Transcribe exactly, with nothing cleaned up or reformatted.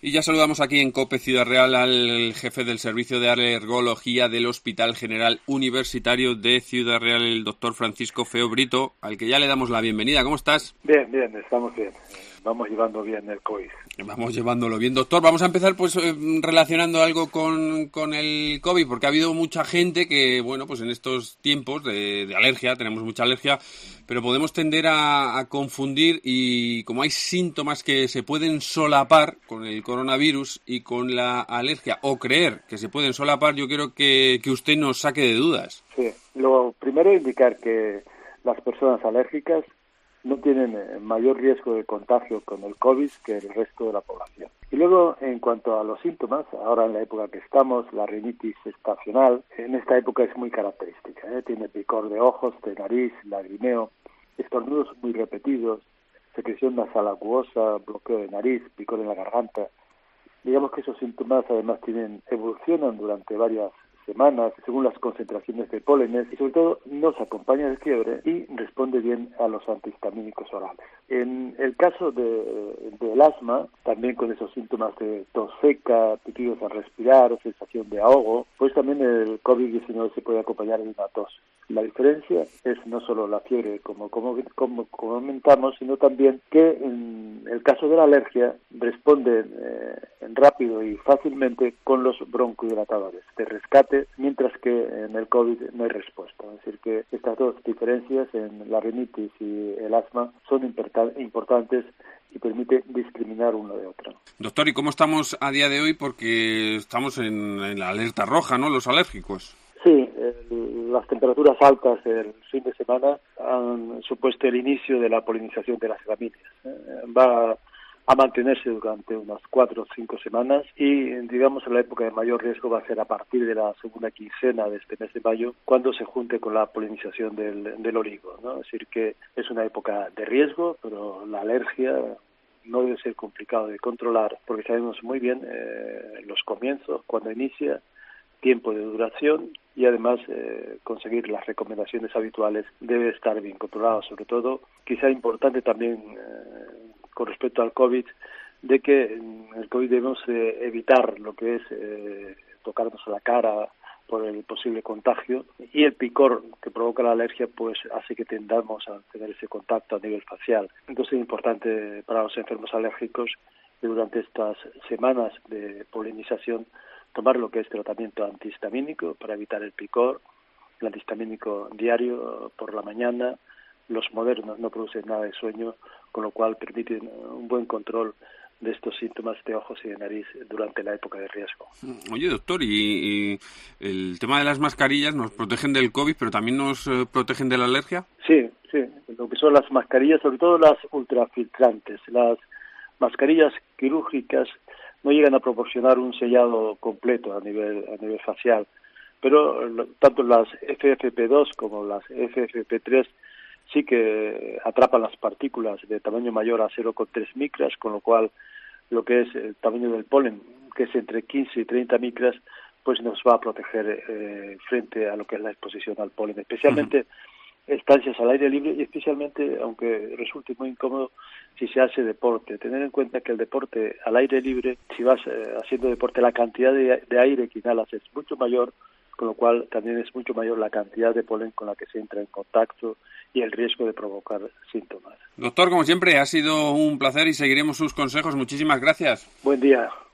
Y ya saludamos aquí en COPE Ciudad Real al jefe del Servicio de Alergología del Hospital General Universitario de Ciudad Real, el doctor Francisco Feo Brito, al que ya le damos la bienvenida. ¿Cómo estás? Bien, bien, estamos bien. Vamos llevando bien el COVID. Vamos llevándolo bien, doctor. Vamos a empezar pues eh, relacionando algo con, con el COVID, porque ha habido mucha gente que, bueno, pues en estos tiempos de, de alergia, tenemos mucha alergia, pero podemos tender a, a confundir y como hay síntomas que se pueden solapar con el coronavirus y con la alergia, o creer que se pueden solapar, yo quiero que, que usted nos saque de dudas. Sí, lo primero es indicar que las personas alérgicas no tienen mayor riesgo de contagio con el COVID que el resto de la población. Y luego, en cuanto a los síntomas, ahora en la época que estamos, la rinitis estacional, en esta época es muy característica, ¿eh? Tiene picor de ojos, de nariz, lagrimeo, estornudos muy repetidos, secreción nasal acuosa, bloqueo de nariz, picor en la garganta. Digamos que esos síntomas además tienen evolucionan durante varias semanas según las concentraciones de pólenes y sobre todo no se acompaña de fiebre y responde bien a los antihistamínicos orales. En el caso de, del asma, también con esos síntomas de tos seca, pitidos al respirar o sensación de ahogo, pues también el COVID diecinueve se puede acompañar de una tos. La diferencia es no solo la fiebre, como, como, como comentamos, sino también que en el caso de la alergia responden eh, rápido y fácilmente con los broncohidratantes de rescate, mientras que en el COVID no hay respuesta. Es decir, que estas dos diferencias en la rinitis y el asma son importantes y permite discriminar uno de otro. Doctor, ¿y cómo estamos a día de hoy? Porque estamos en, en la alerta roja, ¿no?, los alérgicos. Sí, el, las temperaturas altas del fin de semana han supuesto el inicio de la polinización de las gramíneas. Eh, va a mantenerse durante unas cuatro o cinco semanas y, digamos, la época de mayor riesgo va a ser a partir de la segunda quincena de este mes de mayo, cuando se junte con la polinización del, del olivo, ¿no? Es decir, que es una época de riesgo, pero la alergia no debe ser complicado de controlar, porque sabemos muy bien eh, los comienzos, cuando inicia, tiempo de duración y además eh, conseguir las recomendaciones habituales debe estar bien controlado. Sobre todo, quizá importante también eh, con respecto al COVID, de que en el COVID debemos eh, evitar lo que es eh, tocarnos la cara por el posible contagio, y el picor que provoca la alergia pues hace que tendamos a tener ese contacto a nivel facial. Entonces es importante para los enfermos alérgicos que durante estas semanas de polinización tomar lo que es tratamiento antihistamínico para evitar el picor, el antihistamínico diario por la mañana. Los modernos no producen nada de sueño, con lo cual permiten un buen control de estos síntomas de ojos y de nariz durante la época de riesgo. Oye, doctor, y, y el tema de las mascarillas nos protegen del COVID, pero también nos eh, protegen de la alergia. Sí, sí, lo que son las mascarillas, sobre todo las ultrafiltrantes, las mascarillas quirúrgicas no llegan a proporcionar un sellado completo a nivel a nivel facial, pero lo, tanto las F F P dos como las F F P tres sí que atrapan las partículas de tamaño mayor a cero coma tres micras, con lo cual lo que es el tamaño del polen, que es entre quince y treinta micras, pues nos va a proteger eh, frente a lo que es la exposición al polen, especialmente uh-huh. estancias al aire libre y especialmente, aunque resulte muy incómodo, si se hace deporte. Tener en cuenta que el deporte al aire libre, si vas eh, haciendo deporte, la cantidad de, de aire que inhalas es mucho mayor, con lo cual también es mucho mayor la cantidad de polen con la que se entra en contacto y el riesgo de provocar síntomas. Doctor, como siempre, ha sido un placer y seguiremos sus consejos. Muchísimas gracias. Buen día.